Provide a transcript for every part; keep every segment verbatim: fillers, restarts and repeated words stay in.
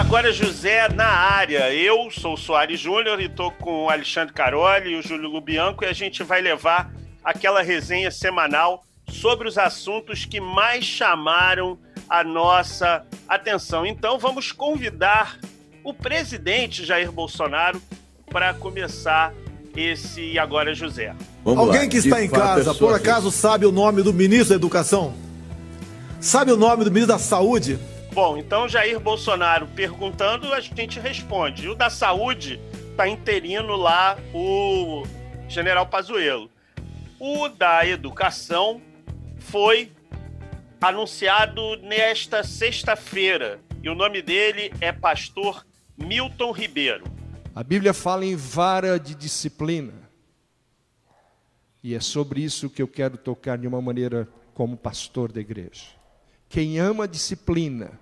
Agora José na área. Eu sou o Soares Júnior e estou com o Alexandre Caroli e o Júlio Lubianco, e a gente vai levar aquela resenha semanal sobre os assuntos que mais chamaram a nossa atenção. Então vamos convidar o presidente Jair Bolsonaro para começar esse Agora José. Vamos Alguém lá. que está De em fato, casa, é por sua acaso vez. sabe o nome do ministro da Educação? Sabe o nome do ministro da Saúde? Bom, então Jair Bolsonaro perguntando, a gente responde. E o da Saúde está interino lá o general Pazuello. O da Educação foi anunciado nesta sexta-feira. E o nome dele é Pastor Milton Ribeiro. A Bíblia fala em vara de disciplina. E é sobre isso que eu quero tocar de uma maneira como pastor da igreja. Quem ama a disciplina,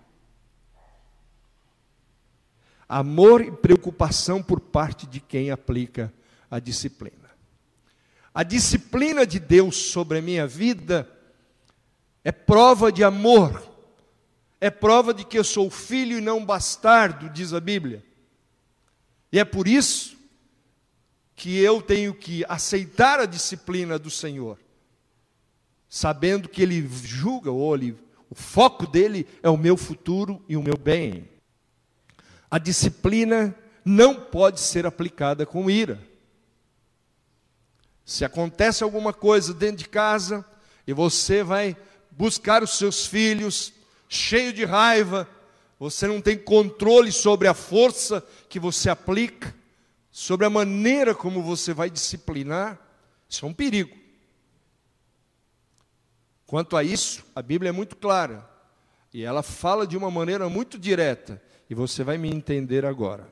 amor e preocupação por parte de quem aplica a disciplina. A disciplina de Deus sobre a minha vida é prova de amor, é prova de que eu sou filho e não bastardo, diz a Bíblia. E é por isso que eu tenho que aceitar a disciplina do Senhor, sabendo que Ele julga, ou ele, o foco dele é o meu futuro e o meu bem. A disciplina não pode ser aplicada com ira. Se acontece alguma coisa dentro de casa e você vai buscar os seus filhos cheio de raiva, você não tem controle sobre a força que você aplica, sobre a maneira como você vai disciplinar, isso é um perigo. Quanto a isso, a Bíblia é muito clara, e ela fala de uma maneira muito direta, e você vai me entender agora.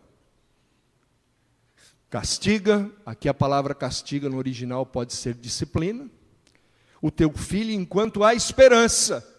Castiga, aqui a palavra castiga no original pode ser disciplina, o teu filho enquanto há esperança,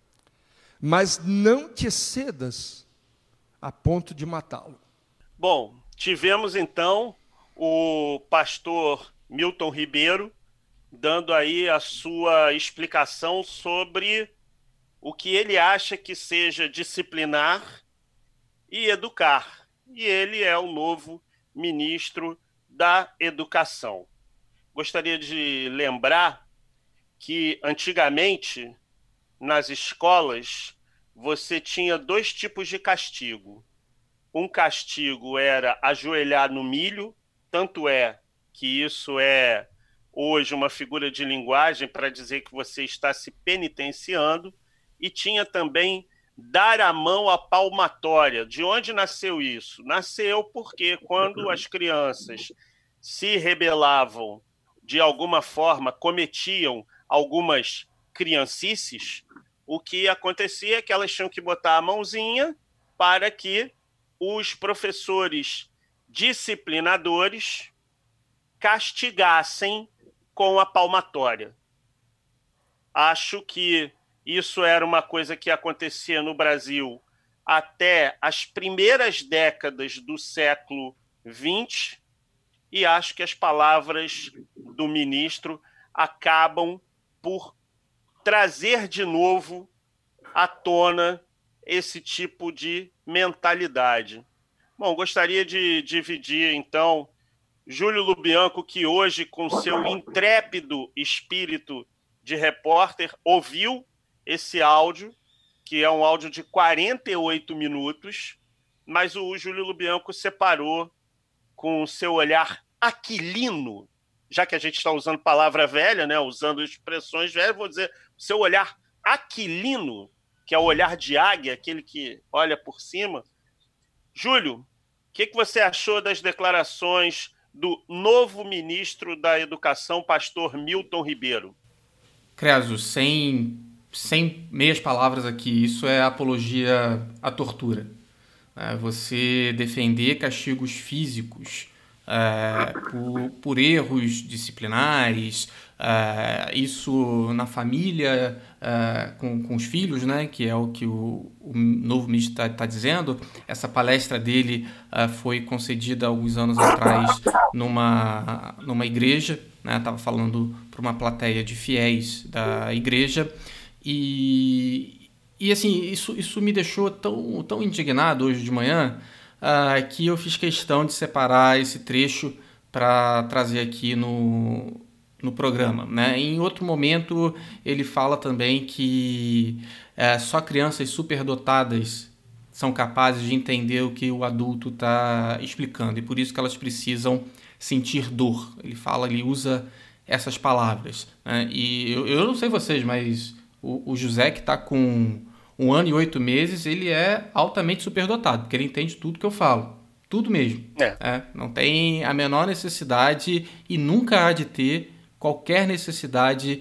mas não te excedas a ponto de matá-lo. Bom, tivemos então o pastor Milton Ribeiro dando aí a sua explicação sobre o que ele acha que seja disciplinar e educar. E ele é o novo ministro da Educação. Gostaria de lembrar que antigamente nas escolas você tinha dois tipos de castigo. Um castigo era ajoelhar no milho, tanto é que isso é hoje uma figura de linguagem para dizer que você está se penitenciando, e tinha também dar a mão à palmatória. De onde nasceu isso? Nasceu porque quando as crianças se rebelavam, de alguma forma cometiam algumas criancices, o que acontecia é que elas tinham que botar a mãozinha para que os professores disciplinadores castigassem com a palmatória. Acho que isso era uma coisa que acontecia no Brasil até as primeiras décadas do século vinte, e acho que as palavras do ministro acabam por trazer de novo à tona esse tipo de mentalidade. Bom, gostaria de dividir, então, Júlio Lubianco, que hoje, com seu intrépido espírito de repórter, ouviu esse áudio, que é um áudio de quarenta e oito minutos, mas o Júlio Lubianco separou com o seu olhar aquilino, já que a gente está usando palavra velha, né, usando expressões velhas, vou dizer, o seu olhar aquilino, que é o olhar de águia, aquele que olha por cima. Júlio, o que, que você achou das declarações do novo ministro da Educação, pastor Milton Ribeiro? Creso, sem, sem meias palavras aqui, isso é apologia à tortura. É você defender castigos físicos é, por, por erros disciplinares, é, isso na família, é, com, com os filhos, né, que é o que o, o novo ministro está tá dizendo. Essa palestra dele é, foi concedida há alguns anos atrás numa, numa igreja, né, estava falando para uma plateia de fiéis da igreja, e e assim, isso, isso me deixou tão, tão indignado hoje de manhã, uh, que eu fiz questão de separar esse trecho para trazer aqui no, no programa, né? Em outro momento, ele fala também que uh, só crianças superdotadas são capazes de entender o que o adulto está explicando, e por isso que elas precisam sentir dor. Ele fala, ele usa essas palavras, né? E eu, eu não sei vocês, mas o, o José, que está com um ano e oito meses, ele é altamente superdotado, porque ele entende tudo que eu falo, tudo mesmo. É. É, não tem a menor necessidade e nunca há de ter qualquer necessidade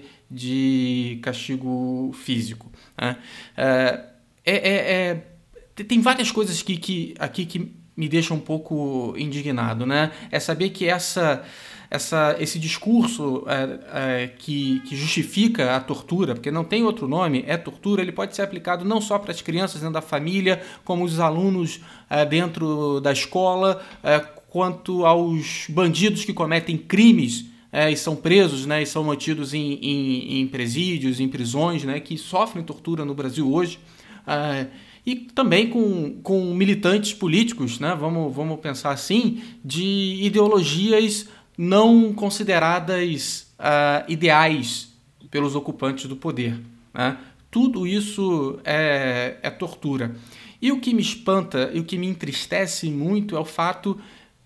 de castigo físico, né? É, é, é, é, tem várias coisas que, que, aqui que me deixam um pouco indignado, né? É saber que essa... Essa, esse discurso é, é, que, que justifica a tortura, porque não tem outro nome, é tortura, ele pode ser aplicado não só para as crianças dentro da família, como os alunos é, dentro da escola, é, quanto aos bandidos que cometem crimes é, e são presos, né, e são mantidos em, em, em presídios, em prisões, né, que sofrem tortura no Brasil hoje. É, e também com, com militantes políticos, né, vamos, vamos pensar assim, de ideologias não consideradas uh, ideais pelos ocupantes do poder, né? Tudo isso é, é tortura. E o que me espanta e o que me entristece muito é o fato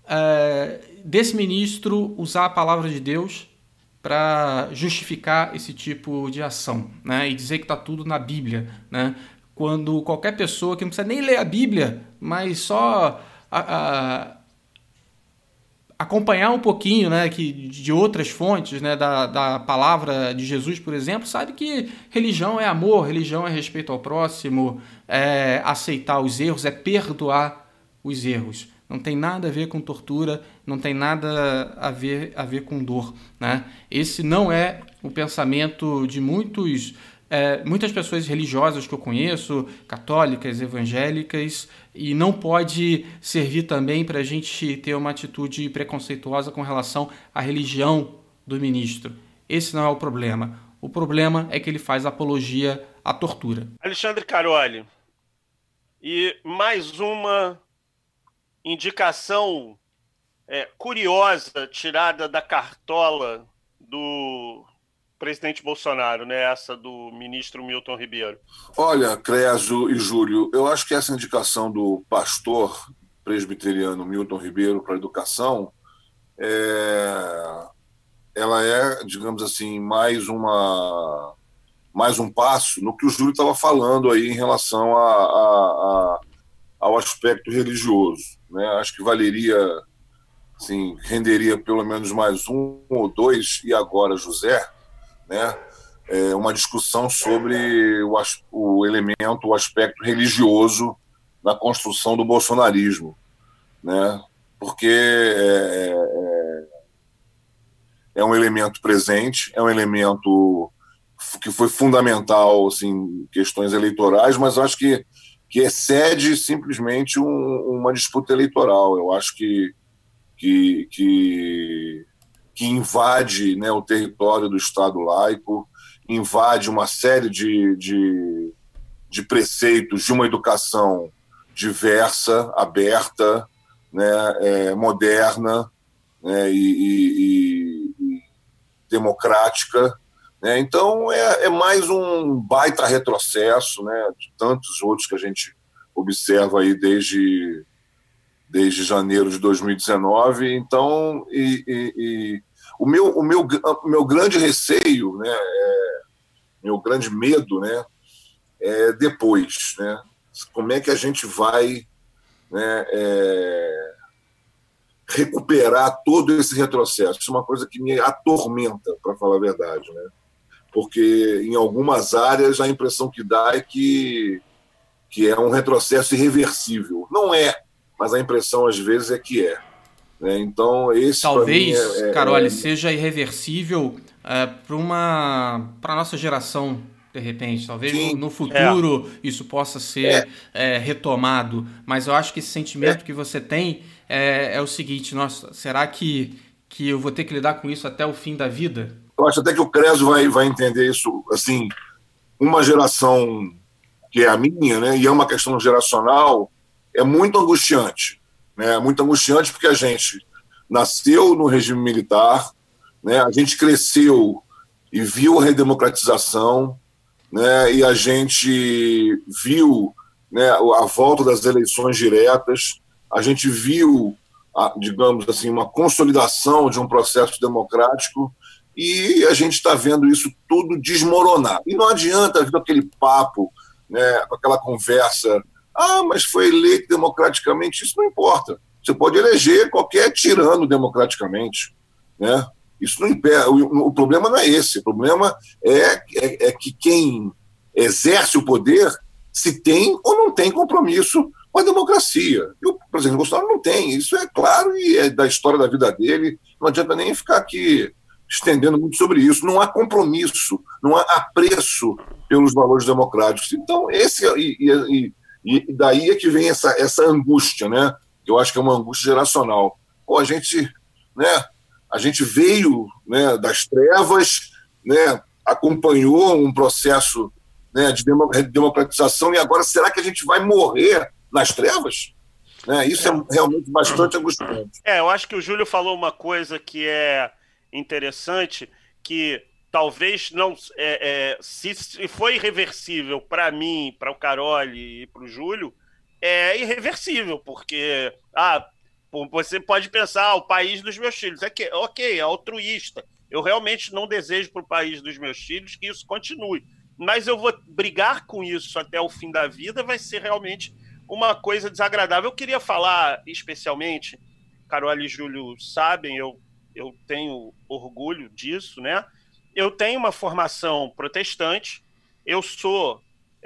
uh, desse ministro usar a palavra de Deus para justificar esse tipo de ação, né? E dizer que está tudo na Bíblia, né? Quando qualquer pessoa que não precisa nem ler a Bíblia, mas só... A, a, acompanhar um pouquinho, né, que, de outras fontes, né, da, da palavra de Jesus, por exemplo, sabe que religião é amor, religião é respeito ao próximo, é aceitar os erros, é perdoar os erros. Não tem nada a ver com tortura, não tem nada a ver, a ver com dor, né? Esse não é o pensamento de muitos... É, muitas pessoas religiosas que eu conheço, católicas, evangélicas, e não pode servir também para a gente ter uma atitude preconceituosa com relação à religião do ministro. Esse não é o problema. O problema é que ele faz apologia à tortura. Alexandre Caroli, e mais uma indicação é, curiosa tirada da cartola do presidente Bolsonaro, né? Essa do ministro Milton Ribeiro. Olha, Creso e Júlio, eu acho que essa indicação do pastor presbiteriano Milton Ribeiro para a educação, é... ela é, digamos assim, mais uma mais um passo no que o Júlio estava falando aí em relação a, a, a, ao aspecto religioso, né? Acho que valeria, assim, renderia pelo menos mais um ou dois, e agora José, né, é uma discussão sobre o, o elemento, o aspecto religioso na construção do bolsonarismo, né, porque é, é, é um elemento presente, é um elemento que foi fundamental, assim, em questões eleitorais, mas acho que, que excede simplesmente um, uma disputa eleitoral. Eu acho que, que, que que invade, né, o território do Estado laico, invade uma série de, de, de preceitos de uma educação diversa, aberta, né, é, moderna, né, e, e, e democrática, né? Então é, é mais um baita retrocesso, né, de tantos outros que a gente observa aí desde... desde janeiro de dois mil e dezenove. Então, e, e, e o, meu, o, meu, o meu grande receio, né, é, meu grande medo, né, é depois, né, como é que a gente vai, né, é, recuperar todo esse retrocesso. Isso é uma coisa que me atormenta, para falar a verdade, né, porque em algumas áreas a impressão que dá é que, que é um retrocesso irreversível. Não é, mas a impressão, às vezes, é que é. Né? Então, esse, talvez, é, é, Caroli, é... seja irreversível é, para uma para a nossa geração, de repente. Talvez no, no futuro é. isso possa ser é. É, retomado. Mas eu acho que esse sentimento é. que você tem é, é o seguinte: nossa, será que, que eu vou ter que lidar com isso até o fim da vida? Eu acho até que o Creso vai, vai entender isso, assim, uma geração que é a minha, né, e é uma questão geracional, é muito angustiante. Né, muito angustiante porque a gente nasceu no regime militar, né, a gente cresceu e viu a redemocratização, né, e a gente viu, né, a volta das eleições diretas, a gente viu, a, digamos assim, uma consolidação de um processo democrático, e a gente está vendo isso tudo desmoronar. E não adianta vir aquele papo, né, aquela conversa, ah, mas foi eleito democraticamente, isso não importa. Você pode eleger qualquer tirano democraticamente, né? Isso não impede. O, o problema não é esse. O problema é, é, é que quem exerce o poder se tem ou não tem compromisso com a democracia. E o presidente Bolsonaro não tem. Isso é claro e é da história da vida dele. Não adianta nem ficar aqui estendendo muito sobre isso. Não há compromisso, não há apreço pelos valores democráticos. Então, esse e, e, e daí é que vem essa, essa angústia, né? Eu acho que é uma angústia geracional. Pô, a gente, né? A gente veio, né, das trevas, né, acompanhou um processo, né, de democratização, e agora será que a gente vai morrer nas trevas? Né, isso é. é realmente bastante angustiante. É, eu acho que o Júlio falou uma coisa que é interessante, que talvez não... É, é, se foi irreversível para mim, para o Caroli e para o Júlio, é irreversível, porque... Ah, você pode pensar, ah, o país dos meus filhos. É que, ok, é altruísta. Eu realmente não desejo para o país dos meus filhos que isso continue. Mas eu vou brigar com isso até o fim da vida, vai ser realmente uma coisa desagradável. Eu queria falar especialmente, Carol e Júlio sabem, eu, eu tenho orgulho disso, né? Eu tenho uma formação protestante, eu sou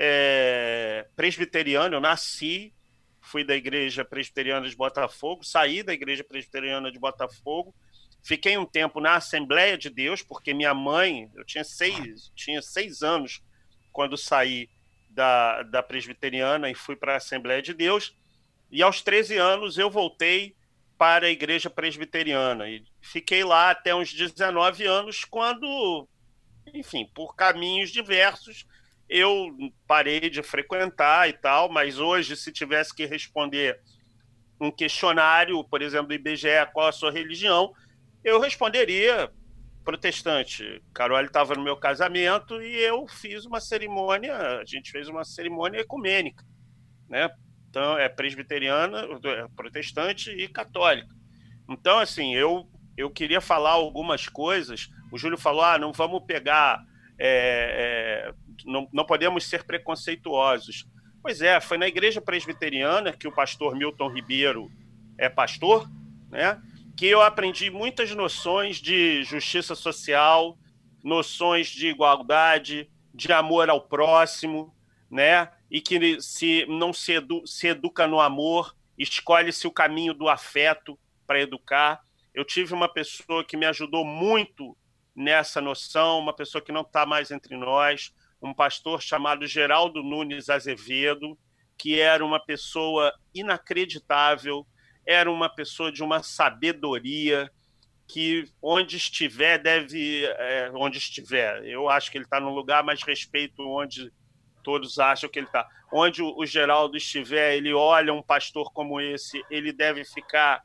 é, presbiteriano, eu nasci, fui da Igreja Presbiteriana de Botafogo, saí da Igreja Presbiteriana de Botafogo, fiquei um tempo na Assembleia de Deus, porque minha mãe, eu tinha seis, tinha seis anos quando saí da, da Presbiteriana e fui para a Assembleia de Deus, e aos treze anos eu voltei para a Igreja Presbiteriana, e fiquei lá até uns dezenove anos, quando, enfim, por caminhos diversos, eu parei de frequentar e tal, mas hoje, se tivesse que responder um questionário, por exemplo, do I B G E, qual a sua religião, eu responderia protestante. Carol estava no meu casamento e eu fiz uma cerimônia, a gente fez uma cerimônia ecumênica, né? Então, é presbiteriana, é protestante e católica. Então, assim, eu, eu queria falar algumas coisas. O Júlio falou, ah, não vamos pegar... É, é, não, não podemos ser preconceituosos. Pois é, foi na Igreja Presbiteriana, que o pastor Milton Ribeiro é pastor, né, que eu aprendi muitas noções de justiça social, noções de igualdade, de amor ao próximo, né, e que se não se, edu, se educa no amor, escolhe-se o caminho do afeto para educar. Eu tive uma pessoa que me ajudou muito nessa noção, uma pessoa que não está mais entre nós, um pastor chamado Geraldo Nunes Azevedo, que era uma pessoa inacreditável, era uma pessoa de uma sabedoria, que onde estiver deve... É, onde estiver, eu acho que ele está num lugar, mas respeito onde todos acham que ele está. Onde o, o Geraldo estiver, ele olha um pastor como esse, ele deve ficar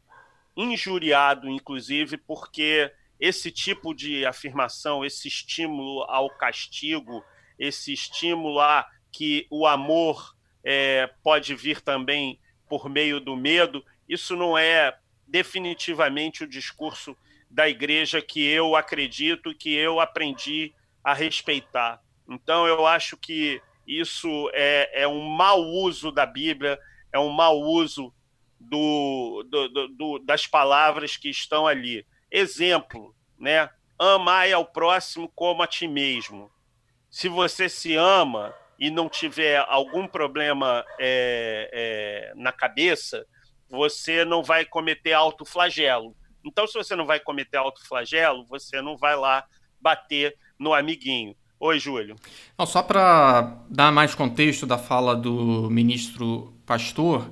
injuriado, inclusive, porque esse tipo de afirmação, esse estímulo ao castigo, esse estímulo a que o amor é, pode vir também por meio do medo, isso não é definitivamente o discurso da igreja que eu acredito, que eu aprendi a respeitar. Então, eu acho que isso é, é um mau uso da Bíblia, é um mau uso do, do, do, do, das palavras que estão ali. Exemplo, né? Amai ao próximo como a ti mesmo. Se você se ama e não tiver algum problema é, é, na cabeça, você não vai cometer autoflagelo. Então, se você não vai cometer autoflagelo, você não vai lá bater no amiguinho. Oi, Júlio. Não, só para dar mais contexto da fala do ministro Pastor,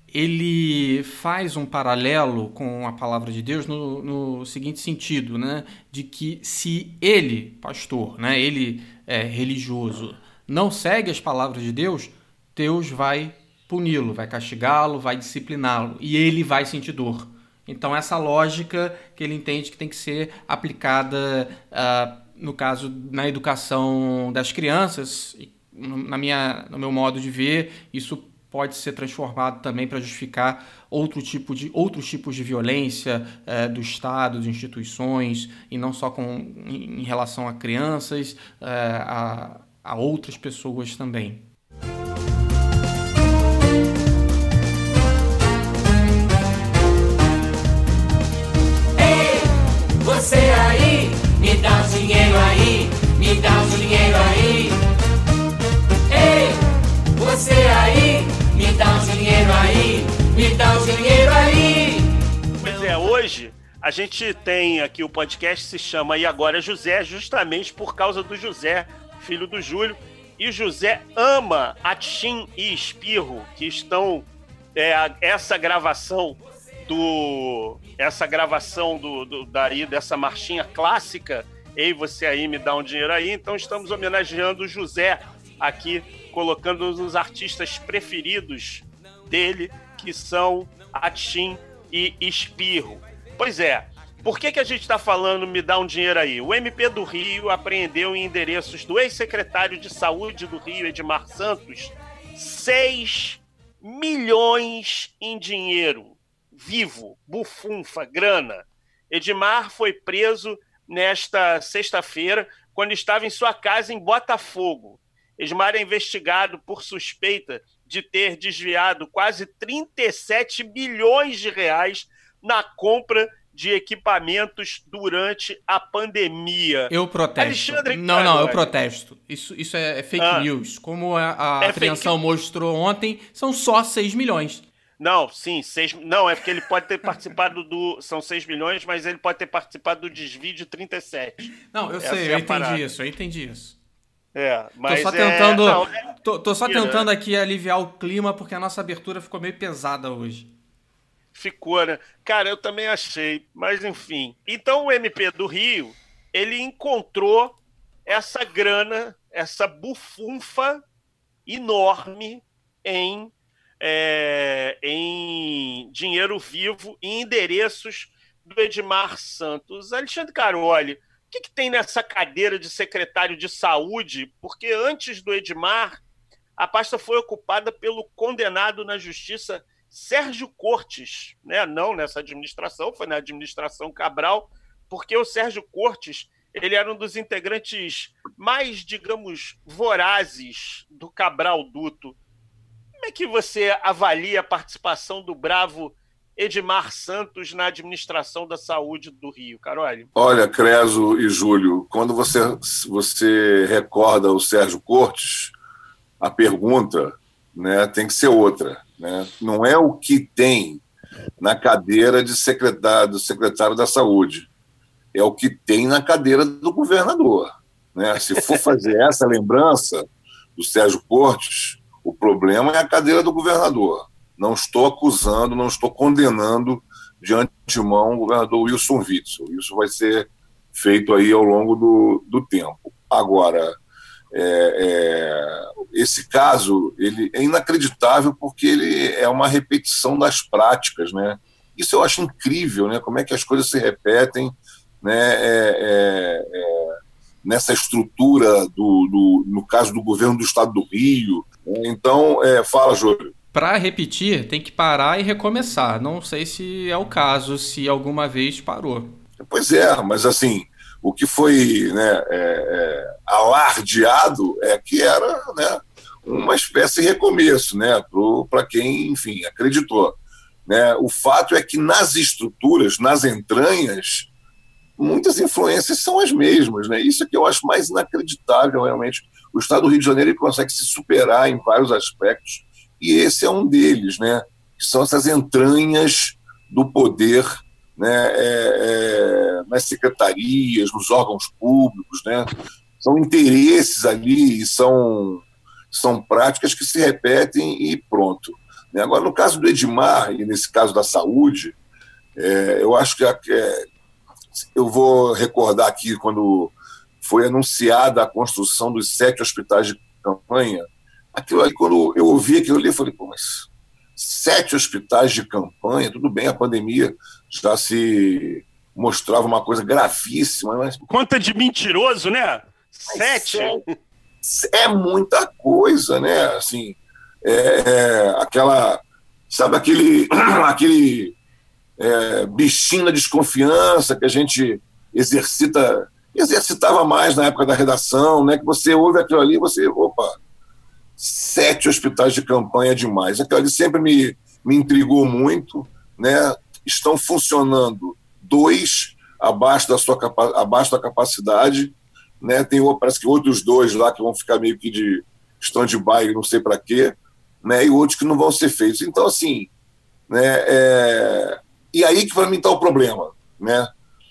ele faz um paralelo com a palavra de Deus no, no seguinte sentido, né? De que se ele, pastor, né, ele é religioso, não segue as palavras de Deus, Deus vai puni-lo, vai castigá-lo, vai discipliná-lo, e ele vai sentir dor. Então, essa lógica que ele entende que tem que ser aplicada, uh, no caso, na educação das crianças, na minha, no meu modo de ver, isso pode ser transformado também para justificar outro tipo de, outros tipos de violência uh, do Estado, de instituições, e não só com, em, em relação a crianças, uh, a, a outras pessoas também. Você aí, me dá um dinheiro aí, me dá um dinheiro aí. Ei, você aí, me dá um dinheiro aí, me dá um dinheiro aí. Pois é, hoje a gente tem aqui o podcast, se chama E Agora José, justamente por causa do José, filho do Júlio. E o José ama Atim e Espirro, que estão... É, essa gravação... do essa gravação do, do daí dessa marchinha clássica, Ei, você aí, me dá um dinheiro aí. Então estamos homenageando o José aqui, colocando os artistas preferidos dele, que são Atim e Espirro. Pois é, por que que a gente está falando me dá um dinheiro aí? O M P do Rio apreendeu em endereços do ex-secretário de Saúde do Rio, Edmar Santos, seis milhões em dinheiro vivo, bufunfa, grana. Edmar foi preso nesta sexta-feira, quando estava em sua casa em Botafogo. Edmar é investigado por suspeita de ter desviado quase trinta e sete bilhões de reais na compra de equipamentos durante a pandemia. Eu protesto. Alexandre não, não, eu Carvalho. protesto. Isso, isso é fake Ah. news. Como a, a É apreensão fake- mostrou ontem, são só seis milhões. Não, sim, seis, não, é porque ele pode ter participado do... São seis milhões, mas ele pode ter participado do desvio de trinta e sete. Não, eu Essa sei, é eu a entendi parada. isso, eu entendi isso. É, mas tô só é- tentando, não, é- tô, tô só mentira, tentando né? aqui aliviar o clima, porque a nossa abertura ficou meio pesada hoje. Ficou, né? Cara, eu também achei, mas enfim. Então o M P do Rio, ele encontrou essa grana, essa bufunfa enorme em, é, em dinheiro vivo e endereços do Edmar Santos. Alexandre Caroli, o que, que tem nessa cadeira de secretário de saúde? Porque antes do Edmar, a pasta foi ocupada pelo condenado na justiça Sérgio Cortes, né? Não nessa administração, foi na administração Cabral, porque o Sérgio Cortes, ele era um dos integrantes mais, digamos, vorazes do Cabral Duto. Como é que você avalia a participação do bravo Edmar Santos na administração da saúde do Rio, Caroli? Olha, Creso e Júlio, quando você, você recorda o Sérgio Cortes, a pergunta, né, tem que ser outra. Né? Não é o que tem na cadeira de secretário, do secretário da Saúde, é o que tem na cadeira do governador. Né? Se for fazer essa lembrança do Sérgio Cortes, o problema é a cadeira do governador. Não estou acusando, não estou condenando de antemão o governador Wilson Witzel. Isso vai ser feito aí ao longo do, do tempo. Agora, é, é, esse caso ele é inacreditável porque ele é uma repetição das práticas, né? Isso eu acho incrível, né? Como é que as coisas se repetem, né? É, é, é, nessa estrutura, do, do, no caso do governo do estado do Rio. Então, é, fala, Júlio. Para repetir, tem que parar e recomeçar. Não sei se é o caso, se alguma vez parou. Pois é, mas assim, o que foi, né, é, é, alardeado é que era, né, uma espécie de recomeço, né, para quem, enfim, acreditou. Né? O fato é que nas estruturas, nas entranhas, muitas influências são as mesmas. Né? Isso é que eu acho mais inacreditável, realmente. O estado do Rio de Janeiro ele consegue se superar em vários aspectos, e esse é um deles, né? Que são essas entranhas do poder, né? é, é, nas secretarias, nos órgãos públicos, né? São interesses ali, e são, são práticas que se repetem e pronto. Né? Agora, no caso do Edmar, e nesse caso da saúde, é, eu acho que é, eu vou recordar aqui quando foi anunciada a construção dos sete hospitais de campanha, aquilo ali, quando eu ouvi aquilo ali, eu falei, pô, mas sete hospitais de campanha, tudo bem, a pandemia já se mostrava uma coisa gravíssima, mas... Conta de mentiroso, né? Sete? É muita coisa, né? Assim, é, é, aquela... Sabe aquele, aquele é, bichinho da desconfiança que a gente exercita, exercitava mais na época da redação, né? Que você ouve aquilo ali e você, opa, sete hospitais de campanha é demais. Aquilo ali sempre me, me intrigou muito, né? Estão funcionando dois abaixo da sua abaixo da capacidade, né? Tem, parece que outros dois lá que vão ficar meio que de stand-by, não sei para quê, né? E outros que não vão ser feitos. Então, assim, né? É... E aí que para mim está o problema, né?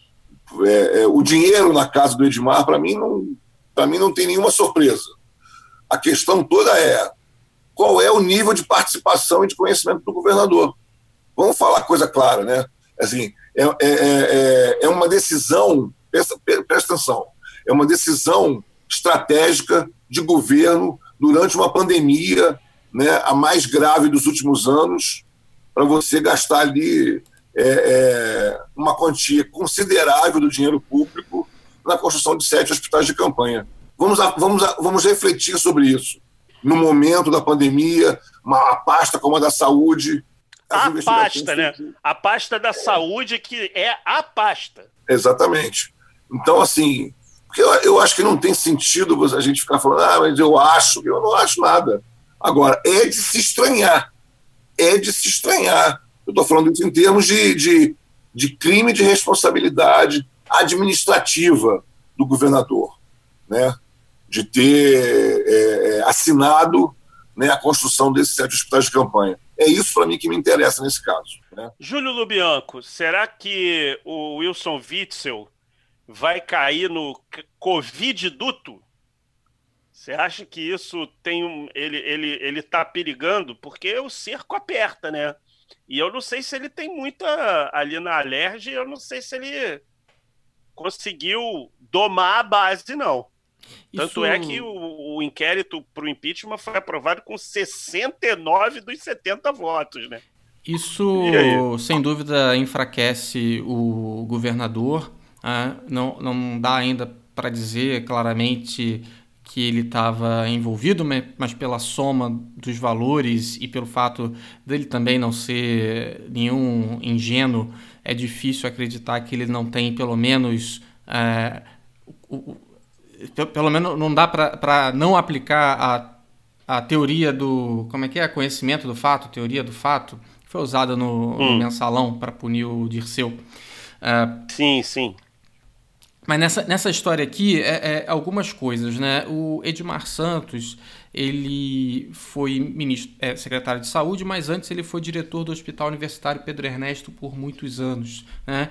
É, é, o dinheiro na casa do Edmar, para mim, não, para mim não tem nenhuma surpresa. A questão toda é qual é o nível de participação e de conhecimento do governador. Vamos falar coisa clara, né? Assim, é, é, é, é uma decisão, presta, presta atenção, é uma decisão estratégica de governo durante uma pandemia, né, a mais grave dos últimos anos, para você gastar ali é, é, uma quantia considerável do dinheiro público na construção de sete hospitais de campanha. Vamos, a, vamos, a, vamos refletir sobre isso. No momento da pandemia, uma pasta como a da saúde... A pasta, né? A pasta da saúde, que é a pasta. Exatamente. Então, assim, porque eu, eu acho que não tem sentido a gente ficar falando, ah, mas eu acho, eu não acho nada. Agora, é de se estranhar. É de se estranhar. Eu estou falando isso em termos de, de, de crime de responsabilidade administrativa do governador, né? De ter é, assinado, né, a construção desses sete hospitais de campanha. É isso, para mim, que me interessa nesse caso, né? Júlio Lubianco, será que o Wilson Witzel vai cair no Covid duto? Você acha que isso tem um... Ele, ele, ele tá perigando? Porque o cerco aperta, né? E eu não sei se ele tem muita... Ali na Alerj, eu não sei se ele conseguiu domar a base, não. Tanto isso... é que o, o inquérito para o impeachment foi aprovado com sessenta e nove dos setenta votos, né? Isso, sem dúvida, enfraquece o governador. Ah, não, não dá ainda para dizer claramente que ele estava envolvido, mas pela soma dos valores e pelo fato dele também não ser nenhum ingênuo, é difícil acreditar que ele não tem pelo menos... É, o, pelo menos não dá para não aplicar a, a teoria do... Como é que é? Conhecimento do fato, teoria do fato, que foi usada no, hum. no Mensalão para punir o Dirceu. Uh, sim, sim. Mas nessa, nessa história aqui, é, é algumas coisas, né? O Edmar Santos, ele foi ministro, é, secretário de saúde, mas antes ele foi diretor do Hospital Universitário Pedro Ernesto por muitos anos, né?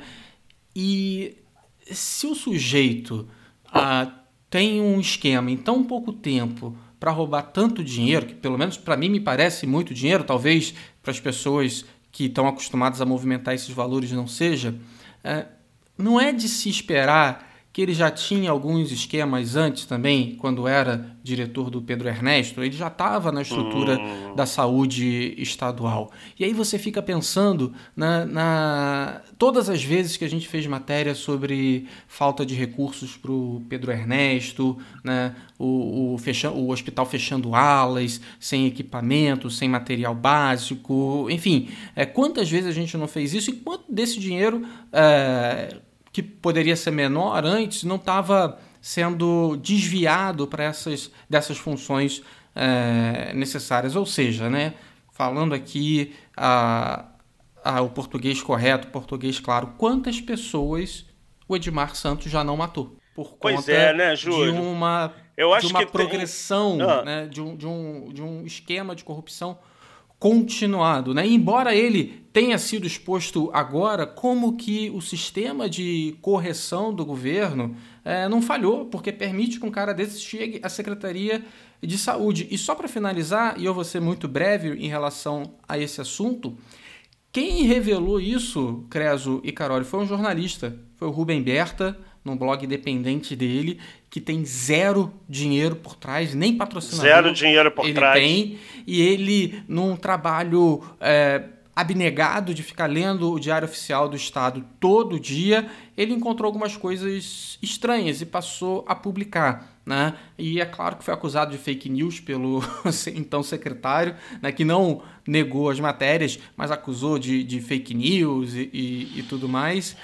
E se o sujeito... Uh, tem um esquema em tão pouco tempo para roubar tanto dinheiro, que pelo menos para mim me parece muito dinheiro, talvez para as pessoas que estão acostumadas a movimentar esses valores não seja, é, não é de se esperar que ele já tinha alguns esquemas antes também, quando era diretor do Pedro Ernesto, ele já estava na estrutura uhum. da saúde estadual. E aí você fica pensando na, na todas as vezes que a gente fez matéria sobre falta de recursos para o Pedro Ernesto, né, o, o, fecha, o hospital fechando alas, sem equipamento, sem material básico, enfim, é, quantas vezes a gente não fez isso, enquanto desse dinheiro... É, que poderia ser menor antes, não estava sendo desviado para essas dessas funções é, necessárias. Ou seja, né, falando aqui a, a, o português correto, o português claro, quantas pessoas o Edmar Santos já não matou? Por pois conta é, né, Júlio? de uma, Eu acho de uma que progressão, tem... ah. né, de, um, de, um, de um esquema de corrupção continuado, né? Embora ele tenha sido exposto agora, como que o sistema de correção do governo é, não falhou, porque permite que um cara desse chegue à Secretaria de Saúde. E só para finalizar, e eu vou ser muito breve em relação a esse assunto, quem revelou isso, Creso e Caroli, foi um jornalista, foi o Rubem Berta, num blog independente dele, que tem zero dinheiro por trás, nem patrocinador. Zero dinheiro por ele trás. tem, e ele, num trabalho é, abnegado de ficar lendo o Diário Oficial do Estado todo dia, ele encontrou algumas coisas estranhas e passou a publicar, né? E é claro que foi acusado de fake news pelo então secretário, né, que não negou as matérias, mas acusou de, de fake news e, e, e tudo mais.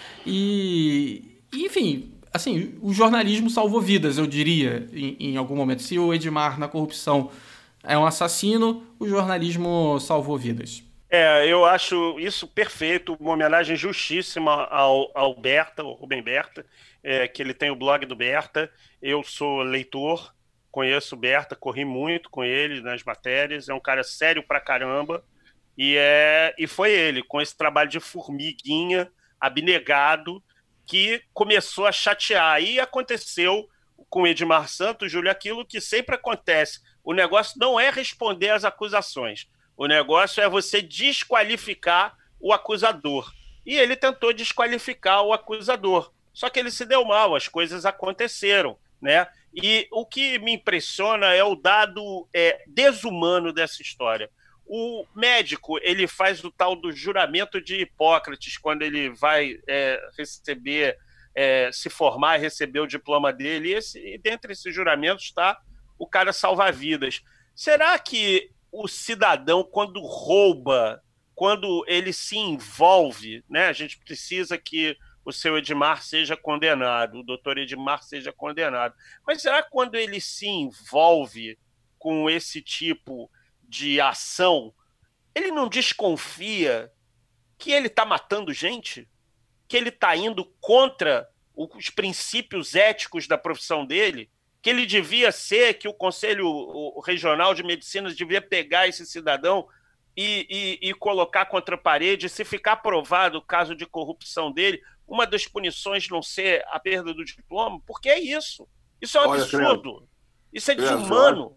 E, enfim, assim, o jornalismo salvou vidas, eu diria, em, em algum momento. Se o Edmar, na corrupção, é um assassino, o jornalismo salvou vidas. É, eu acho isso perfeito, uma homenagem justíssima ao, ao Berta, ao Rubem Berta, é, que ele tem o blog do Berta. Eu sou leitor, conheço o Berta, corri muito com ele nas matérias, é um cara sério pra caramba, e, é, e foi ele, com esse trabalho de formiguinha, abnegado, que começou a chatear. E aconteceu com Edmar Santos, Júlio, aquilo que sempre acontece. O negócio não é responder às acusações. O negócio é você desqualificar o acusador. E ele tentou desqualificar o acusador. Só que ele se deu mal, as coisas aconteceram, né? E o que me impressiona é o dado é, desumano dessa história. O médico, ele faz o tal do juramento de Hipócrates, quando ele vai é, receber, é, se formar e receber o diploma dele. E, esse, e dentre esses juramentos está o cara salvar vidas. Será que o cidadão, quando rouba, quando ele se envolve, né? A gente precisa que o seu Edmar seja condenado, o doutor Edmar seja condenado. Mas será que quando ele se envolve com esse tipo de ação, ele não desconfia que ele está matando gente? Que ele está indo contra os princípios éticos da profissão dele? Que ele devia ser, que o Conselho Regional de Medicina devia pegar esse cidadão e, e, e colocar contra a parede, se ficar provado o caso de corrupção dele, uma das punições não ser a perda do diploma? Porque é isso. Isso é um Olha, absurdo. Credo. Isso é Credo, desumano.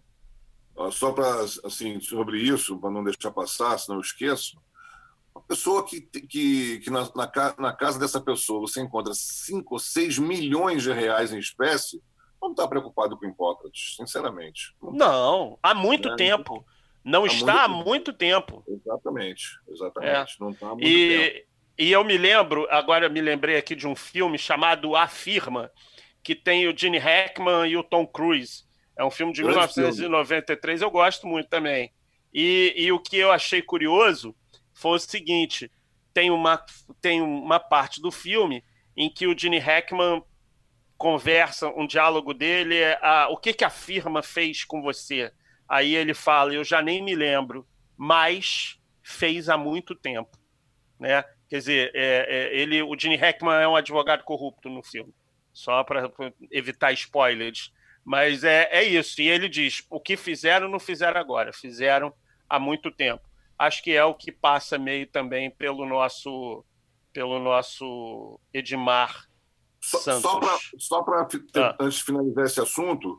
Só para, assim, sobre isso, para não deixar passar, senão eu esqueço, uma pessoa que, que, que na, na, na casa dessa pessoa você encontra cinco ou seis milhões de reais em espécie, não está preocupado com Hipócrates, sinceramente. Não, não há muito é, tempo. Não há está muito há muito tempo. Exatamente, exatamente. É. Não está há muito e, tempo. E eu me lembro, agora me lembrei aqui de um filme chamado A Firma, que tem o Gene Hackman e o Tom Cruise. É um filme de Grande mil novecentos e noventa e três, filme. Eu gosto muito também. E, e o que eu achei curioso foi o seguinte, tem uma, tem uma parte do filme em que o Gene Hackman conversa, um diálogo dele, é a, o que, que a firma fez com você? Aí ele fala, eu já nem me lembro, mas fez há muito tempo. Né? Quer dizer, é, é, ele, o Gene Hackman é um advogado corrupto no filme, só para evitar spoilers. Mas é, é isso, e ele diz, o que fizeram não fizeram agora, fizeram há muito tempo. Acho que é o que passa meio também pelo nosso, pelo nosso Edmar Santos. Só para ah. antes de finalizar esse assunto,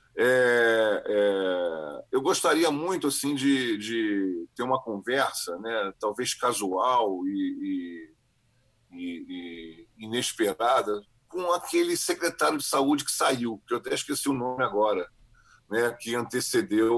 é, é, eu gostaria muito assim de, de ter uma conversa, né, talvez casual e, e, e inesperada, com aquele secretário de saúde que saiu, que eu até esqueci o nome agora, né, que antecedeu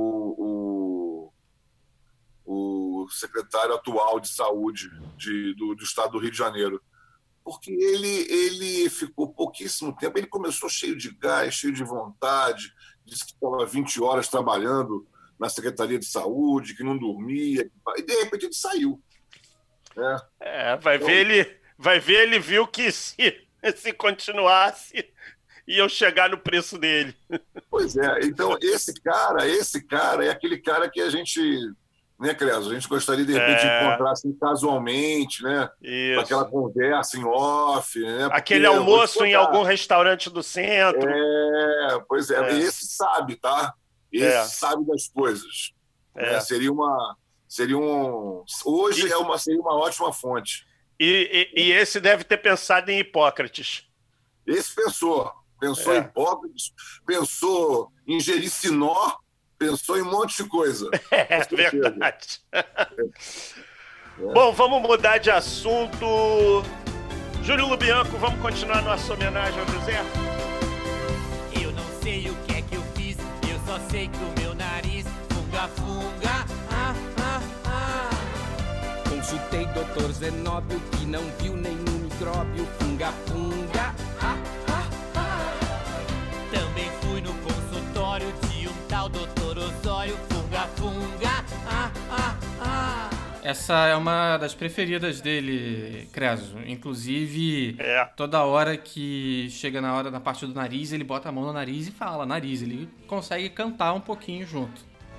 o, o, o secretário atual de saúde de, do, do estado do Rio de Janeiro. Porque ele, ele ficou pouquíssimo tempo, ele começou cheio de gás, cheio de vontade, disse que estava vinte horas trabalhando na Secretaria de Saúde, que não dormia, e de repente ele saiu. Né? É, vai, então, ver ele, vai ver, ele viu que se, se continuasse, iam chegar no preço dele. Pois é, então esse cara, esse cara é aquele cara que a gente... Né, Creso? A gente gostaria, de repente, é... de encontrar assim, casualmente, né? Isso. Aquela conversa em off. Né? Aquele almoço em algum restaurante do centro. É, pois é. é. Esse sabe, tá? Esse é. sabe das coisas. É. Né? Seria uma... Seria um... Hoje é uma, seria uma ótima fonte. E, e, e esse deve ter pensado em Hipócrates. Esse pensou. Pensou é. em Hipócrates, pensou em Jericinó, pensou em um monte de coisa. É verdade. É. Bom, vamos mudar de assunto. Júlio Lubianco, vamos continuar nossa homenagem ao José? Eu não sei o que é que eu fiz, eu só sei que o meu nariz funga, funga, ah, ah, ah. Consultei doutor Zenóbio que não viu nenhum micróbio, funga, funga, ah, ah, ah. Também fui no consultório de um tal doutor Osório, funga, funga, ah, ah, ah. Essa é uma das preferidas dele, Creso. Inclusive, É. toda hora que chega na hora da parte do nariz, ele bota a mão no nariz e fala nariz. Ele consegue cantar um pouquinho junto.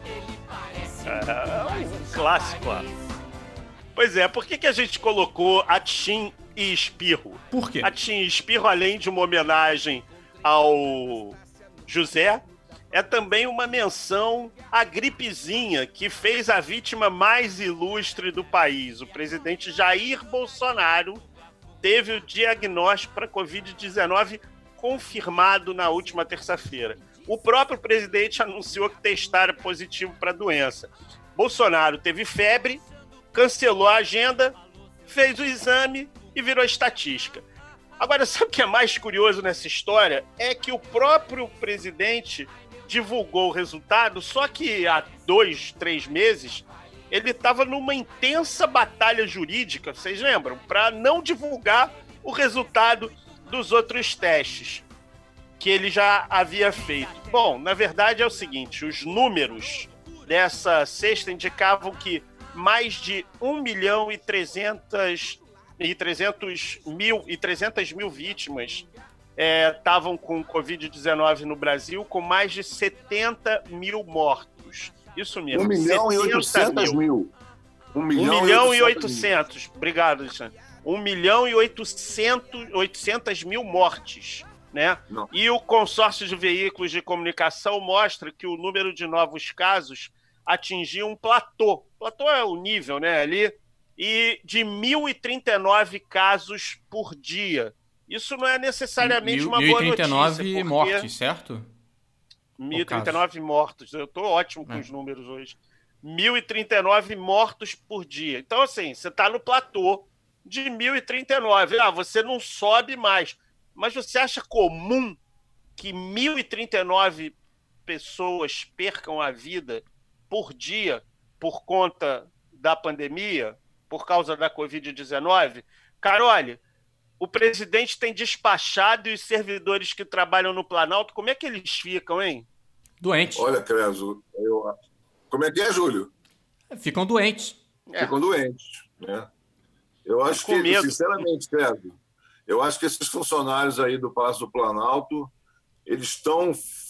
É um clássico, ó. Pois é, por que, que a gente colocou Atim e Espirro? Por quê? Atim e Espirro, além de uma homenagem ao José, é também uma menção à gripezinha que fez a vítima mais ilustre do país. O presidente Jair Bolsonaro teve o diagnóstico para covid dezenove confirmado na última terça-feira. O próprio presidente anunciou que testara positivo para a doença. Bolsonaro teve febre, cancelou a agenda, fez o exame e virou estatística. Agora, sabe o que é mais curioso nessa história? É que o próprio presidente divulgou o resultado, só que há dois, três meses, ele estava numa intensa batalha jurídica, vocês lembram? Para não divulgar o resultado dos outros testes que ele já havia feito. Bom, na verdade é o seguinte, os números dessa sexta indicavam que mais de um milhão e trezentos mil e trezentas mil vítimas estavam é, com covid dezenove no Brasil, com mais de setenta mil mortos. Isso mesmo. um milhão e oitocentos mil. um milhão e oitocentos. Obrigado, Alexandre. um milhão e oitocentos mil mortes. Né? E o consórcio de veículos de comunicação mostra que o número de novos casos atingiu um platô. Platô é o nível, né, ali, e de mil e trinta e nove casos por dia. Isso não é necessariamente Mil, uma boa notícia. mil e trinta e nove porque... mortes, certo? mil e trinta e nove mortos. Eu estou ótimo com é. os números hoje. mil e trinta e nove mortos por dia. Então, assim, você está no platô de mil e trinta e nove. Ah, você não sobe mais. Mas você acha comum que mil e trinta e nove pessoas percam a vida por dia por conta da pandemia, por causa da covid dezenove? Carole, o presidente tem despachado e os servidores que trabalham no Planalto, como é que eles ficam, hein? Doentes. Olha, Creso, eu... como é que é, Júlio? Ficam doentes. É. Ficam doentes, né? Eu acho que, medo. sinceramente, Creso, eu acho que esses funcionários aí do Palácio do Planalto, eles estão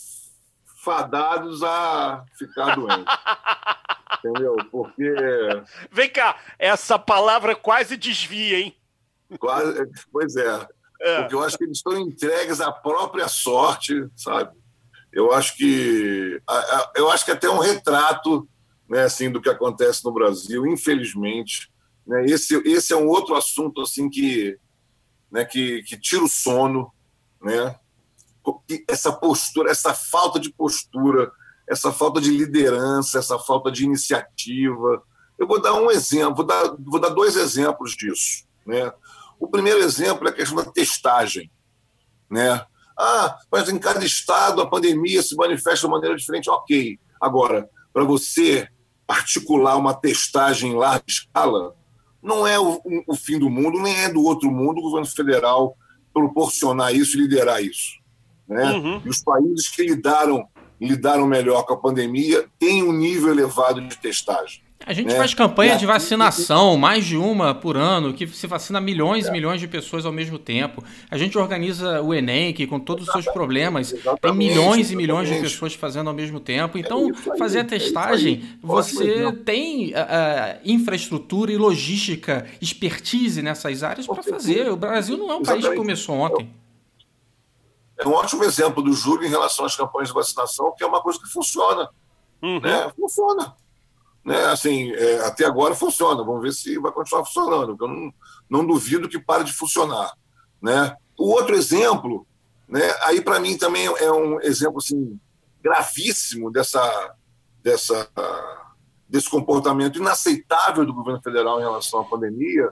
fadados a ficar doentes. Entendeu? Porque... Vem cá, essa palavra quase desvia, hein? Quase, pois é. é. Porque eu acho que eles estão entregues à própria sorte, sabe? Eu acho que eu acho que até um retrato, né, assim, do que acontece no Brasil, infelizmente. Né? Esse, esse é um outro assunto assim que, né, que, que tira o sono, né? Essa postura, essa falta de postura, essa falta de liderança, essa falta de iniciativa. Eu vou dar um exemplo, vou dar, vou dar dois exemplos disso, né? O primeiro exemplo é a questão da testagem, né? Ah, mas em cada estado a pandemia se manifesta de maneira diferente. Ok. Agora, para você articular uma testagem em larga escala, não é o, o fim do mundo, nem é do outro mundo o governo federal proporcionar isso e liderar isso, né? Uhum. E os países que lidaram, lidaram melhor com a pandemia têm um nível elevado de testagem. A gente né? faz campanha de vacinação, mais de uma por ano, que se vacina milhões e é. milhões de pessoas ao mesmo tempo. A gente organiza o Enem, que com todos os seus problemas, exatamente, tem milhões e milhões exatamente. de pessoas fazendo ao mesmo tempo. Então, é aí, fazer a testagem, é você tem uh, infraestrutura e logística, expertise nessas áreas para fazer. O Brasil não é um exatamente. país que começou ontem. É um ótimo exemplo do Júlio em relação às campanhas de vacinação, que é uma coisa que funciona. Uhum. Né? Funciona. Né, assim, é, até agora funciona, vamos ver se vai continuar funcionando, porque eu não, não duvido que pare de funcionar. Né? O outro exemplo, né, aí para mim também é um exemplo assim, gravíssimo dessa, dessa, desse comportamento inaceitável do governo federal em relação à pandemia,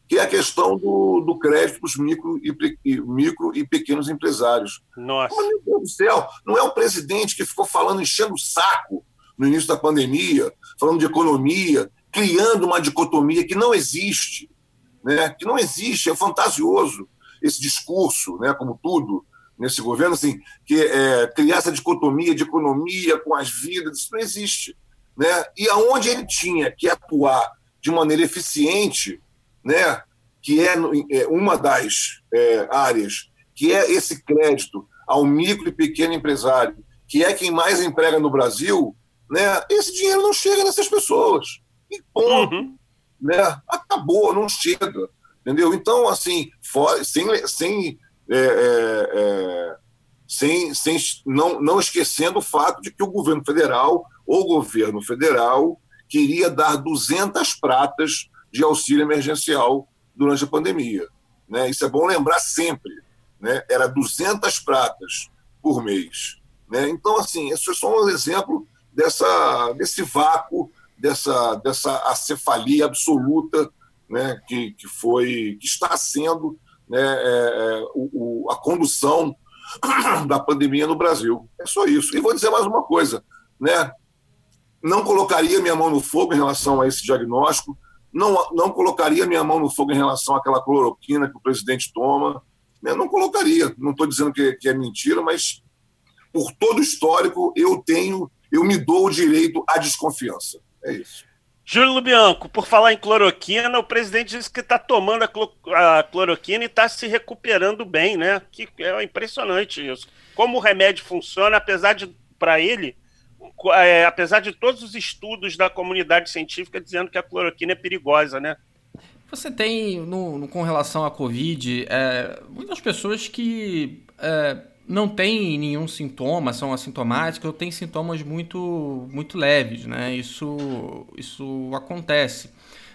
que é a questão do, do crédito para os micro e, micro e pequenos empresários. Nossa. Mas, meu Deus do céu, não é o presidente que ficou falando, enchendo o saco no início da pandemia, falando de economia, criando uma dicotomia que não existe, né? Que não existe, é fantasioso esse discurso, né? Como tudo nesse governo, assim, que é, criar essa dicotomia de economia com as vidas, isso não existe, né? E aonde ele tinha que atuar de maneira eficiente, né? Que é, é uma das é, áreas, que é esse crédito ao micro e pequeno empresário, que é quem mais emprega no Brasil, né? Esse dinheiro não chega nessas pessoas. E ponto. Uhum. Né? Acabou, não chega. Entendeu? Então, assim, for, sem, sem, é, é, é, sem, sem não, não esquecendo o fato de que o governo federal, o governo federal, queria dar duzentas pratas de auxílio emergencial durante a pandemia. Né? Isso é bom lembrar sempre. Né? Era duzentas pratas por mês. Né? Então, assim, isso é só um exemplo dessa, desse vácuo, dessa, dessa acefalia absoluta, né, que, que, foi, que está sendo, né, é, o, o, a condução da pandemia no Brasil. É só isso. E vou dizer mais uma coisa. Né? Não colocaria minha mão no fogo em relação a esse diagnóstico, não, não colocaria minha mão no fogo em relação àquela cloroquina que o presidente toma. Né? Não colocaria. Não estou dizendo que, que é mentira, mas por todo o histórico eu tenho, eu me dou o direito à desconfiança. É isso. Júlio Lubianco, por falar em cloroquina, o presidente disse que está tomando a, cloro, a cloroquina e está se recuperando bem, né? Que é impressionante isso. Como o remédio funciona, apesar de, para ele, é, apesar de todos os estudos da comunidade científica dizendo que a cloroquina é perigosa, né? Você tem, no, no, com relação à Covid, é, muitas pessoas que é, não têm nenhum sintoma, são assintomáticas ou têm sintomas muito, muito leves, né? Isso, isso acontece.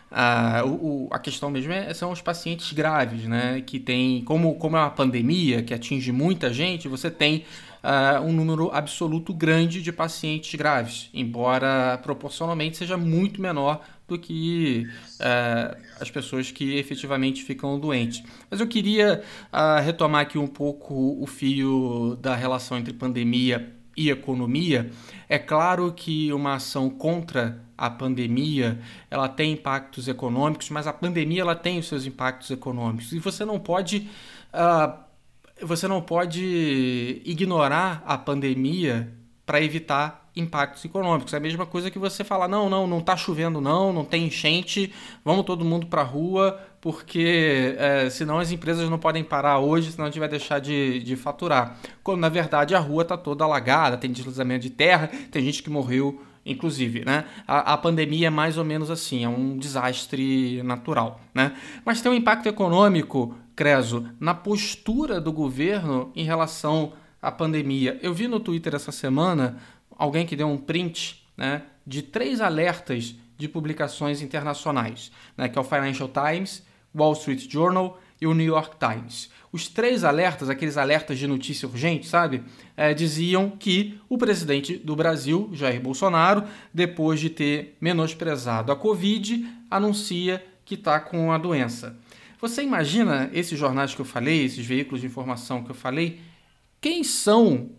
Ah, o, a questão mesmo é, são os pacientes graves, né? Que tem, como, como é uma pandemia que atinge muita gente, você tem ah, um número absoluto grande de pacientes graves, embora proporcionalmente seja muito menor do que uh, as pessoas que efetivamente ficam doentes. Mas eu queria uh, retomar aqui um pouco o fio da relação entre pandemia e economia. É claro que uma ação contra a pandemia, ela tem impactos econômicos, mas a pandemia ela tem os seus impactos econômicos. E você não pode, uh, você não pode ignorar a pandemia para evitar impactos econômicos. É a mesma coisa que você falar, não, não, não está chovendo não, não tem enchente, vamos todo mundo para a rua, porque é, senão as empresas não podem parar hoje, senão a gente vai deixar de, de faturar. Quando, na verdade, a rua está toda alagada, tem deslizamento de terra, tem gente que morreu, inclusive. Né? A, a pandemia é mais ou menos assim, é um desastre natural. Né? Mas tem um impacto econômico, Creso, na postura do governo em relação à pandemia. Eu vi no Twitter essa semana alguém que deu um print, né, de três alertas de publicações internacionais, né, que é o Financial Times, Wall Street Journal e o New York Times. Os três alertas, aqueles alertas de notícia urgente, sabe, é, diziam que o presidente do Brasil, Jair Bolsonaro, depois de ter menosprezado a Covid, anuncia que está com a doença. Você imagina esses jornais que eu falei, esses veículos de informação que eu falei, quem são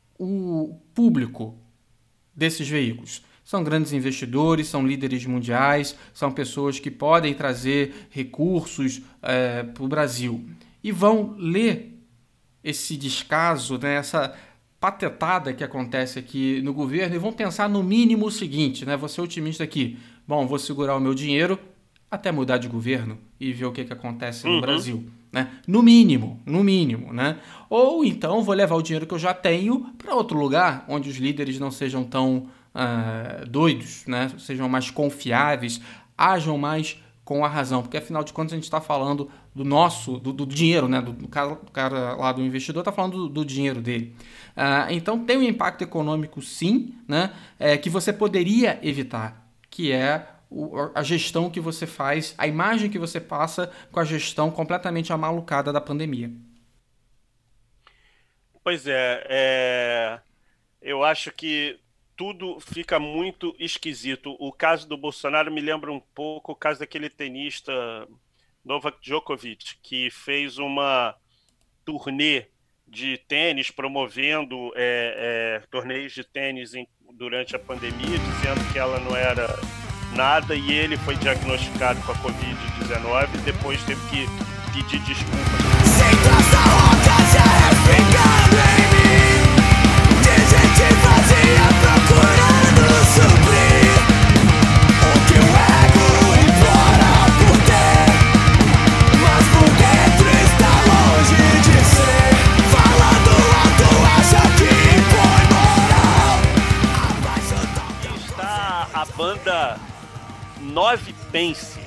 o público desses veículos? São grandes investidores, são líderes mundiais, são pessoas que podem trazer recursos é, para o Brasil e vão ler esse descaso, né, essa patetada que acontece aqui no governo e vão pensar no mínimo o seguinte, né, vou ser otimista aqui, bom, vou segurar o meu dinheiro até mudar de governo e ver o que, que acontece no uhum. Brasil. Né? No mínimo, no mínimo, né? Ou então vou levar o dinheiro que eu já tenho para outro lugar, onde os líderes não sejam tão uh, doidos, né? Sejam mais confiáveis, ajam mais com a razão, porque afinal de contas a gente está falando do nosso, do, do dinheiro, né? Do, do, cara, do cara lá do investidor está falando do, do dinheiro dele. Uh, então tem um impacto econômico sim, né? É, que você poderia evitar, que é a gestão que você faz, a imagem que você passa com a gestão completamente amalucada da pandemia. Pois é, é, eu acho que tudo fica muito esquisito. O caso do Bolsonaro me lembra um pouco o caso daquele tenista Novak Djokovic, que fez uma turnê de tênis, promovendo é, é, torneios de tênis em, durante a pandemia, dizendo que ela não era nada, e ele foi diagnosticado com a covid dezenove e depois teve que pedir desculpas. A banda Nove Pense,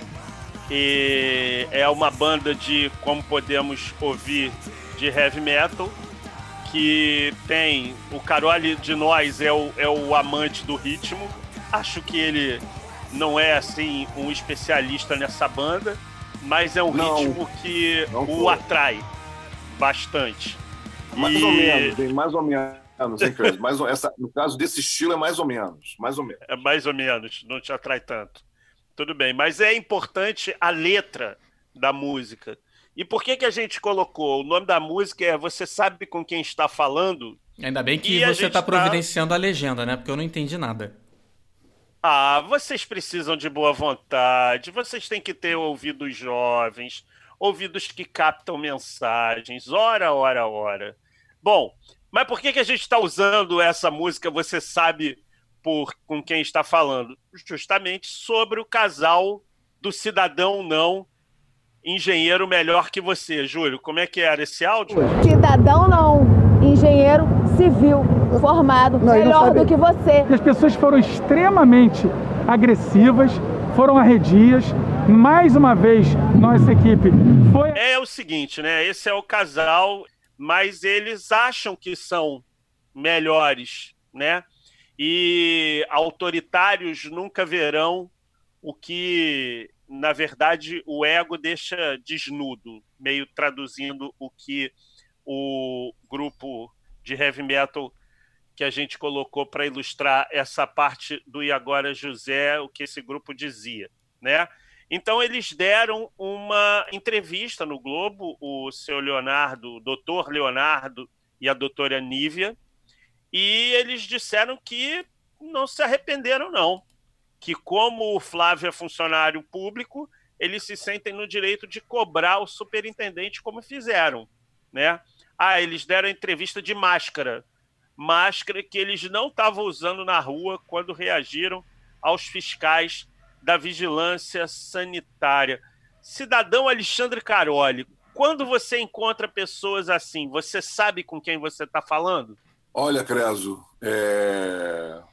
e é uma banda de, como podemos ouvir, de heavy metal, que tem o Carole de Nós é o, é o amante do ritmo. Acho que ele não é assim um especialista nessa banda, mas é um não, ritmo que o foi. atrai bastante. Mais e... ou menos, bem, mais ou menos. Não sei, mais, essa, no caso desse estilo é mais ou menos, mais ou menos. É mais ou menos, não te atrai tanto. Tudo bem, mas é importante a letra da música. E por que que a gente colocou? O nome da música é Você Sabe Com Quem Está Falando? Ainda bem que você está providenciando tá... a legenda, né? Porque eu não entendi nada. Ah, vocês precisam de boa vontade, vocês têm que ter ouvidos jovens, ouvidos que captam mensagens, ora, ora, ora. Bom... Mas por que que a gente está usando essa música, Você Sabe por com Quem Está Falando? Justamente sobre o casal do cidadão não engenheiro melhor que você. Júlio, como é que era esse áudio? Cidadão não, engenheiro civil, formado, não, melhor do que você. As pessoas foram extremamente agressivas, foram arredias. Mais uma vez, nossa equipe foi... É o seguinte, né? Esse é o casal... mas eles acham que são melhores, né? E autoritários nunca verão o que, na verdade, o ego deixa desnudo, meio traduzindo o que o grupo de heavy metal que a gente colocou para ilustrar essa parte do E Agora José, o que esse grupo dizia, né? Então, eles deram uma entrevista no Globo, o seu Leonardo, o doutor Leonardo e a doutora Nívia, e eles disseram que não se arrependeram, não. Que, como o Flávio é funcionário público, eles se sentem no direito de cobrar o superintendente como fizeram, né? Ah, eles deram entrevista de máscara. Máscara que eles não estavam usando na rua quando reagiram aos fiscais da vigilância sanitária. Cidadão Alexandre Carole, quando você encontra pessoas assim, você sabe com quem você está falando? Olha, Creso, é...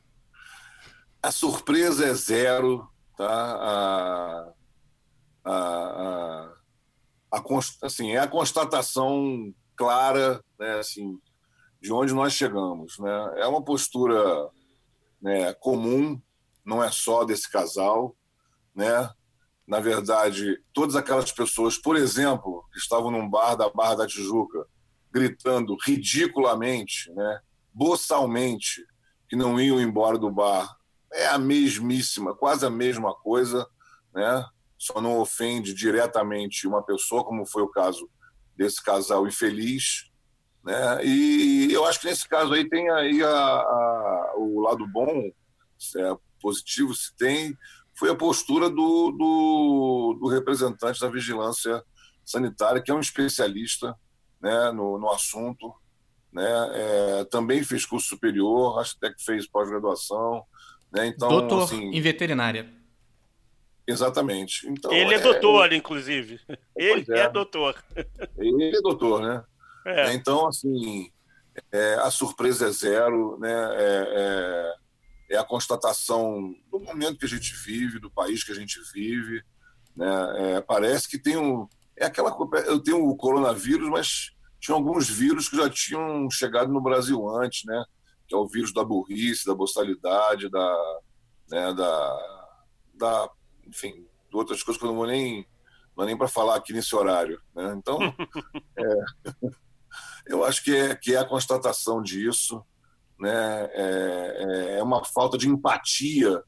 a surpresa é zero, tá? A, a, a, a const... assim, é a constatação clara, né, assim, de onde nós chegamos, né? É uma postura, né, comum. Não é só desse casal, né? Na verdade, todas aquelas pessoas, por exemplo, que estavam num bar da Barra da Tijuca, gritando ridiculamente, né, boçalmente, que não iam embora do bar, é a mesmíssima, quase a mesma coisa, né? Só não ofende diretamente uma pessoa, como foi o caso desse casal infeliz, né? E eu acho que nesse caso aí tem aí a, a, o lado bom, é, positivo, se tem, foi a postura do, do, do representante da vigilância sanitária, que é um especialista, né, no, no assunto, né, é, também fez curso superior, acho até que fez pós-graduação, né, então, doutor assim, em veterinária. Exatamente. Então, ele é, é doutor, é, inclusive. Ele é. é doutor. Ele é doutor, né? É. Então, assim, é, a surpresa é zero, né? É, é, é a constatação do momento que a gente vive, do país que a gente vive, né? É, parece que tem um... É aquela, eu tenho o coronavírus, mas tinha alguns vírus que já tinham chegado no Brasil antes, né? Que é o vírus da burrice, da boçalidade, da, né, da, da, enfim, de outras coisas que eu não vou nem, não é nem para falar aqui nesse horário, né? Então, é, eu acho que é, que é a constatação disso, né? É, é uma falta de empatia,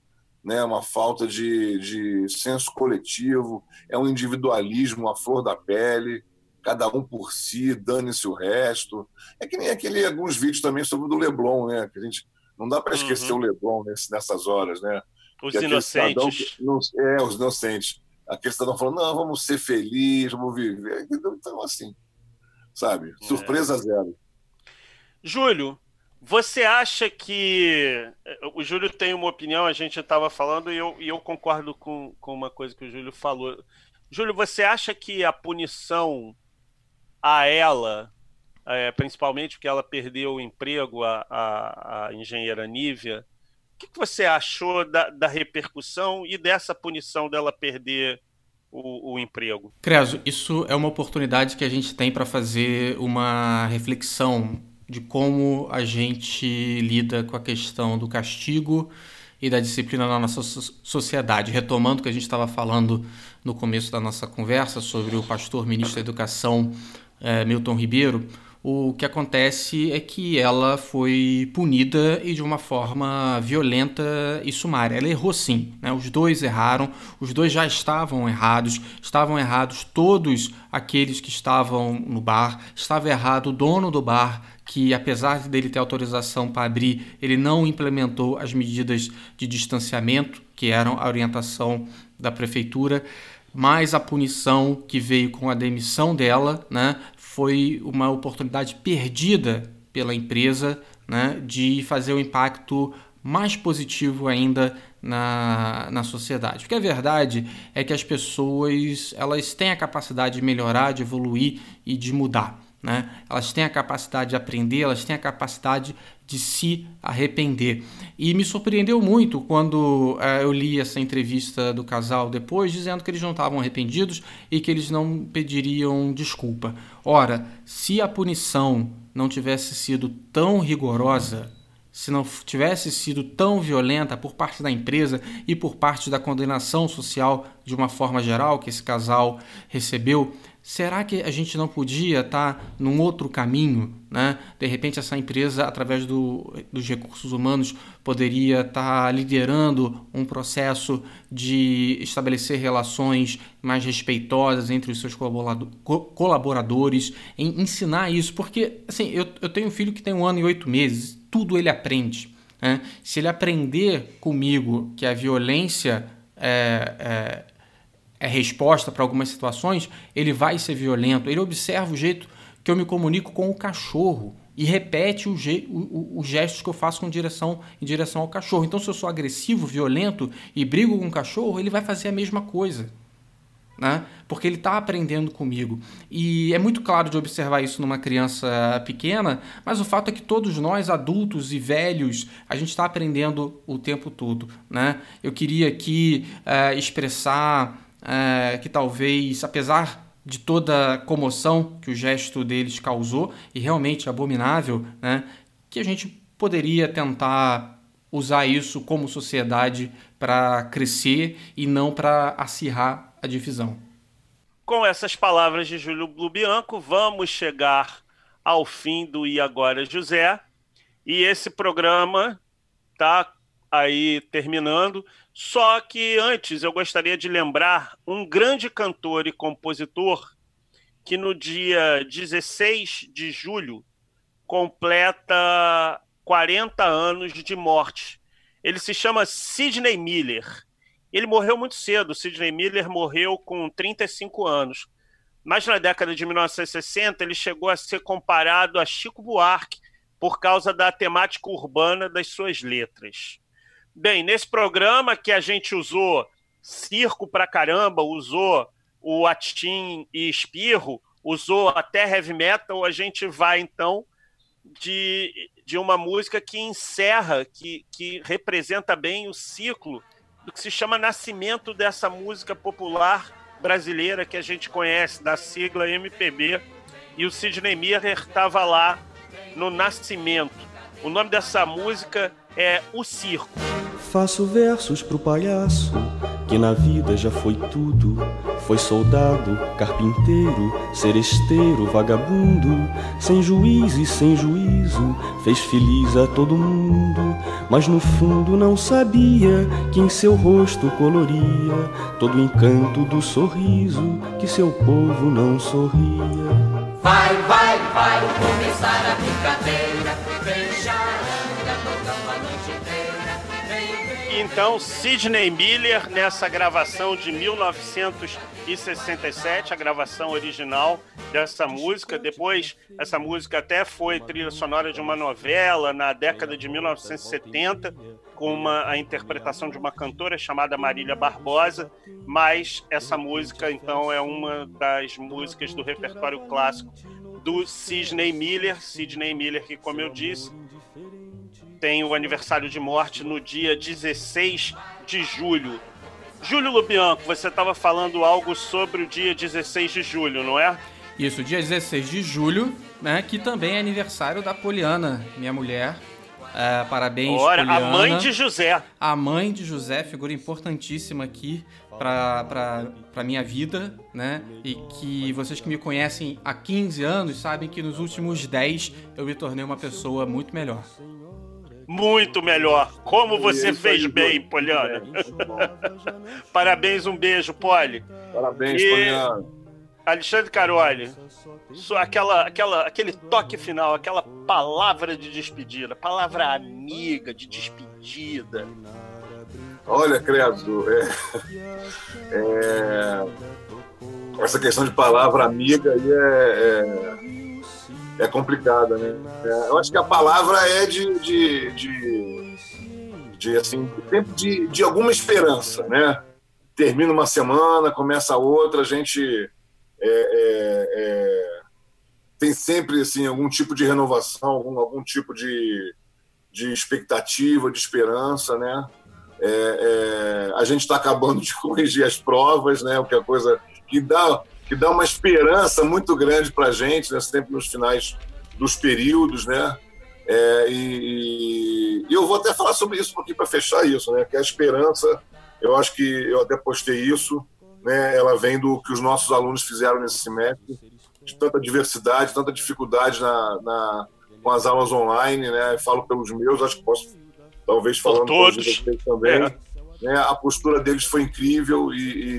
né? Uma falta de, de senso coletivo, é um individualismo à flor da pele, cada um por si, dane-se o resto. É que nem aquele, alguns vídeos também sobre o do Leblon, né? Que a gente, não dá para esquecer uhum. o Leblon nesse, nessas horas, né? Os inocentes. Que, não, é, os inocentes. Aquele cidadão falando, não, vamos ser felizes, vamos viver. Então, assim, sabe? Surpresa é. zero. Júlio, você acha que... O Júlio tem uma opinião, a gente estava falando, e eu, e eu concordo com, com uma coisa que o Júlio falou. Júlio, você acha que a punição a ela, é, principalmente porque ela perdeu o emprego, a, a, a engenheira Nívia, o que, que você achou da, da repercussão e dessa punição dela perder o, o emprego? Creso, isso é uma oportunidade que a gente tem para fazer uma reflexão de como a gente lida com a questão do castigo e da disciplina na nossa sociedade. Retomando o que a gente estava falando no começo da nossa conversa sobre o pastor ministro da Educação, é, Milton Ribeiro, o que acontece é que ela foi punida e de uma forma violenta e sumária. Ela errou sim, né? Os dois erraram, os dois já estavam errados, estavam errados todos aqueles que estavam no bar, estava errado o dono do bar, que apesar dele ter autorização para abrir, ele não implementou as medidas de distanciamento, que eram a orientação da prefeitura, mas a punição que veio com a demissão dela, né, foi uma oportunidade perdida pela empresa, né, de fazer um impacto mais positivo ainda na, na sociedade. Porque a verdade é que as pessoas elas têm a capacidade de melhorar, de evoluir e de mudar, né? Elas têm a capacidade de aprender, elas têm a capacidade de se arrepender. E me surpreendeu muito quando uh, eu li essa entrevista do casal depois, dizendo que eles não estavam arrependidos e que eles não pediriam desculpa. Ora, se a punição não tivesse sido tão rigorosa, se não tivesse sido tão violenta por parte da empresa e por parte da condenação social de uma forma geral que esse casal recebeu, será que a gente não podia estar num outro caminho, né? De repente essa empresa, através do, dos recursos humanos, poderia estar liderando um processo de estabelecer relações mais respeitosas entre os seus colaboradores, em ensinar isso, porque assim, eu, eu tenho um filho que tem um ano e oito meses, tudo ele aprende, né? Se ele aprender comigo que a violência é... é é resposta para algumas situações, ele vai ser violento. Ele observa o jeito que eu me comunico com o cachorro e repete o je- o, o, os gestos que eu faço com direção, em direção ao cachorro. Então, se eu sou agressivo, violento e brigo com o cachorro, ele vai fazer a mesma coisa, né? Porque ele está aprendendo comigo. E é muito claro de observar isso numa criança pequena, mas o fato é que todos nós, adultos e velhos, a gente está aprendendo o tempo todo, né? Eu queria aqui uh, expressar... É, que talvez, apesar de toda a comoção que o gesto deles causou, e realmente abominável, né, que a gente poderia tentar usar isso como sociedade para crescer e não para acirrar a divisão. Com essas palavras de Júlio Lubianco, vamos chegar ao fim do E Agora José, e esse programa está aí terminando. Só que antes eu gostaria de lembrar um grande cantor e compositor que no dia dezesseis de julho completa quarenta anos de morte. Ele se chama Sidney Miller. Ele morreu muito cedo. Sidney Miller morreu com trinta e cinco anos. Mas na década de mil novecentos e sessenta ele chegou a ser comparado a Chico Buarque por causa da temática urbana das suas letras. Bem, nesse programa que a gente usou circo pra caramba, usou o Atim e Espirro, usou até heavy metal, a gente vai então de, de uma música que encerra, que, que representa bem o ciclo do que se chama nascimento dessa música popular brasileira que a gente conhece, da sigla M P B, e o Sidney Miller estava lá no nascimento. O nome dessa música é O Circo. Faço versos pro palhaço que na vida já foi tudo. Foi soldado, carpinteiro, seresteiro, vagabundo, sem juiz e sem juízo, fez feliz a todo mundo. Mas no fundo não sabia que em seu rosto coloria todo o encanto do sorriso, que seu povo não sorria. Vai, vai, vai começar a brincadeira, vem charanga tocando a noite inteira, vem, vem. Então, Sidney Miller, nessa gravação de mil novecentos e sessenta e sete, a gravação original dessa música. Depois, essa música até foi trilha sonora de uma novela na década de mil novecentos e setenta, com uma, a interpretação de uma cantora chamada Marília Barbosa, mas essa música, então, é uma das músicas do repertório clássico do Sidney Miller. Sidney Miller, que, como eu disse, tem o aniversário de morte no dia dezesseis de julho. Júlio Lubianco, você estava falando algo sobre o dia dezesseis de julho, não é? Isso, dia dezesseis de julho, né, que também é aniversário da Poliana, minha mulher. É, parabéns, Ora, Poliana. a mãe de José. A mãe de José, figura importantíssima aqui para para minha vida, né? E que vocês que me conhecem há quinze anos sabem que nos últimos dez eu me tornei uma pessoa muito melhor. Muito melhor. Como você fez bem, Poliana. Parabéns, um beijo, Poli. Parabéns, e... Poliana. Alexandre Caroli, aquela, aquela, aquele toque final, aquela palavra de despedida, palavra amiga de despedida. Olha, credo, é, é, essa questão de palavra amiga aí é, é, é complicada, né? É, eu acho que a palavra é de, de, de, de assim, tempo de, de alguma esperança, né? Termina uma semana, começa outra, a gente é, é, é, tem sempre assim, algum tipo de renovação, algum, algum tipo de, de expectativa, de esperança, né? É, é, a gente está acabando de corrigir as provas, né? O que é coisa que dá, que dá uma esperança muito grande para a gente, né? Sempre nos finais dos períodos, né? É, e, e eu vou até falar sobre isso um pouquinho para fechar isso, né? Que a esperança, eu acho que eu até postei isso, né? Ela vem do que os nossos alunos fizeram nesse semestre, de tanta diversidade, tanta dificuldade na, na, com as aulas online, né? Eu falo pelos meus, acho que posso, talvez falando por todos vocês também. É. Né? A postura deles foi incrível e,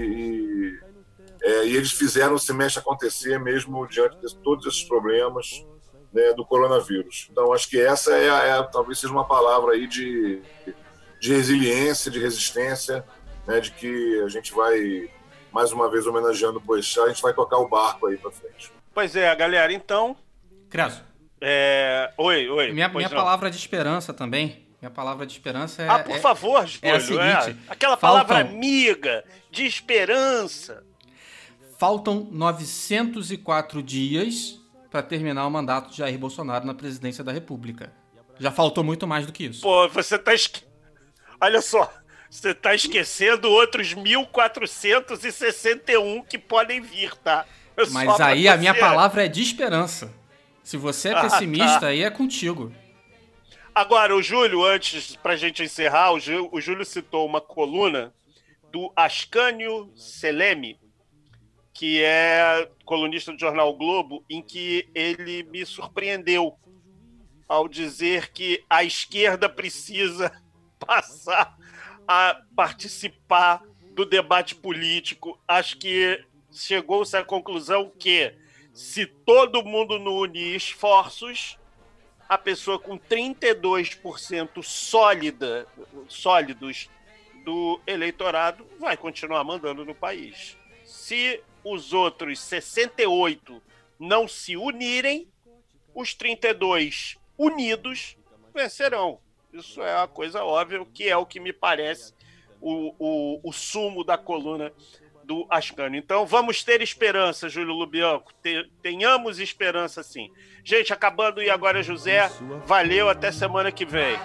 e, é, e eles fizeram o semestre acontecer mesmo diante de todos esses problemas, né, do coronavírus. Então, acho que essa é, é talvez seja uma palavra aí de, de resiliência, de resistência, né, de que a gente vai, mais uma vez, homenageando o Boechat, a gente vai tocar o barco aí para frente. Pois é, galera, então... Creso. É... Oi, oi. Minha, minha palavra de esperança também. Minha palavra de esperança é... Ah, por é, favor, Júlio. É a seguinte, é, aquela faltam, palavra amiga, de esperança. Faltam novecentos e quatro dias para terminar o mandato de Jair Bolsonaro na presidência da República. Já faltou muito mais do que isso. Pô, você tá... Esque... Olha só, você tá esquecendo outros mil quatrocentos e sessenta e um que podem vir, tá? Eu Mas aí a minha palavra é de esperança. Se você é pessimista, ah, tá. aí é contigo. Agora, o Júlio, antes, pra gente encerrar, o Júlio, o Júlio citou uma coluna do Ascânio Seleme, que é colunista do jornal o Globo, em que ele me surpreendeu ao dizer que a esquerda precisa passar a participar do debate político. Acho que chegou-se à conclusão que, se todo mundo não unir esforços, a pessoa com trinta e dois por cento sólida, sólidos do eleitorado vai continuar mandando no país. Se os outros sessenta e oito não se unirem, os trinta e dois unidos vencerão. Isso é uma coisa óbvia, que é o que me parece o, o, o sumo da coluna do Ascânio. Então vamos ter esperança, Júlio Lubianco. Tenhamos esperança, sim. Gente, acabando e agora, José. Valeu, até semana que vem.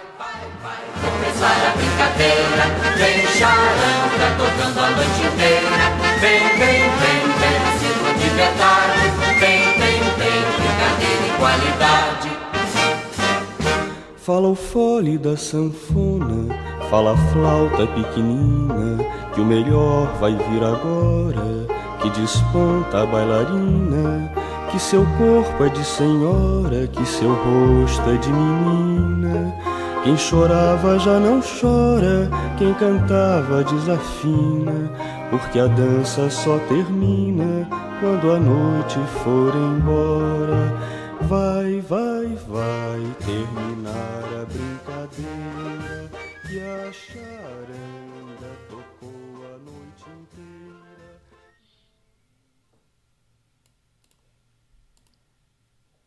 Começar a brincadeira, vem charanga tocando a noite inteira. Vem, vem, vem, vem, ciclo de verdade. Vem, vem, vem, brincadeira de qualidade. Fala o fole da sanfona, Fala flauta pequenina, que o melhor vai vir agora, que desponta a bailarina, que seu corpo é de senhora, que seu rosto é de menina. Quem chorava já não chora, quem cantava desafina, porque a dança só termina quando a noite for embora. Vai, vai, vai terminar a brincadeira e a charanga.